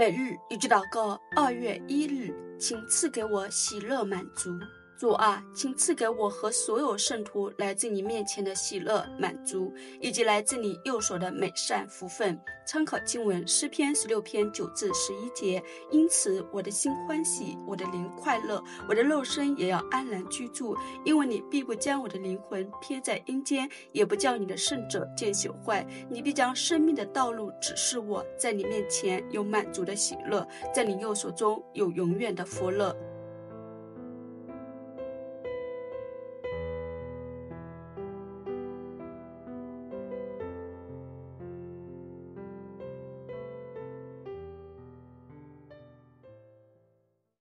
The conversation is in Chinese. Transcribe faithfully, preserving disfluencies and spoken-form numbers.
每日一句祷告，二月一日，请赐给我喜乐满足。主啊，请赐给我和所有圣徒来自你面前的喜乐满足，以及来自你右手的美善福分。参考经文诗篇十六篇九至十一节。因此我的心欢喜，我的灵快乐，我的肉身也要安然居住，因为你必不将我的灵魂撇在阴间，也不叫你的圣者见朽坏。你必将生命的道路指示我，在你面前有满足的喜乐，在你右手中有永远的福乐。